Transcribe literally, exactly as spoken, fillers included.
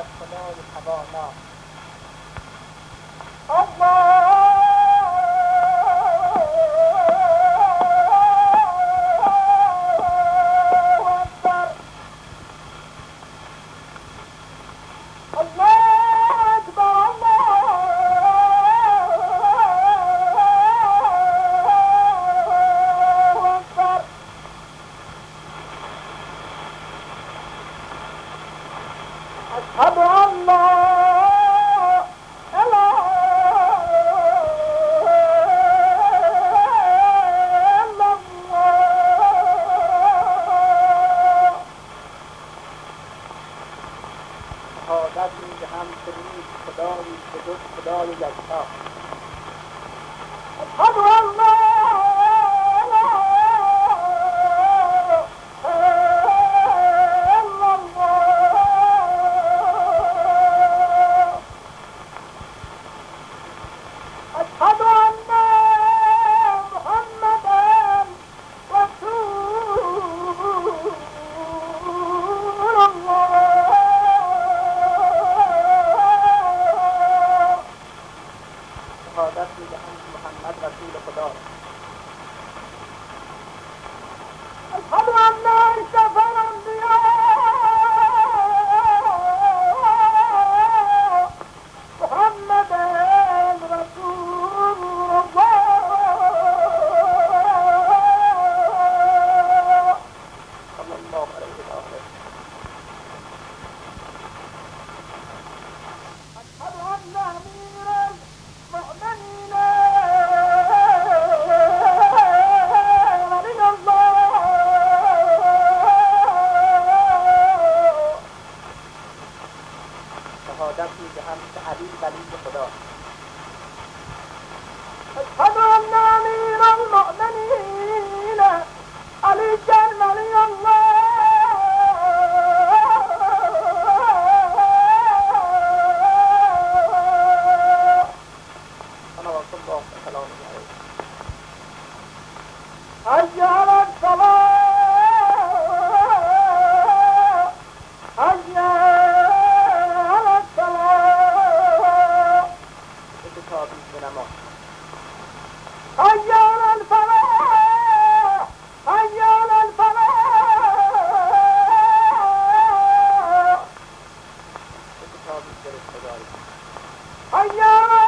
از خدای توانا. الله اکبر، الله اکبر، الله اکبر. اشهد ان لا اله الا الله. شهادت میدهم که نیست خدایی به جز خدای یکتا. اشهد ان لا أشهد أن محمدًا رسول الله. شهادت می‌دهم که محمد رسول خداست. أشهد أن أشرف الأنبياء محمدًا رسول الله صلى الله عليه وآله. أشهد أن أمير المؤمنين ولي الله. شهادت می‌دهم که علی ولی خدا. أشهد أن أمير المؤمنين علي ولي الله. صلوات الله وسلامه عليه. حي على الصلاة، حي على الصلاة. اتفاقی به نماز. حي على الفلاح، حي على الفلاح. اتفاقی به رسول الله. حي على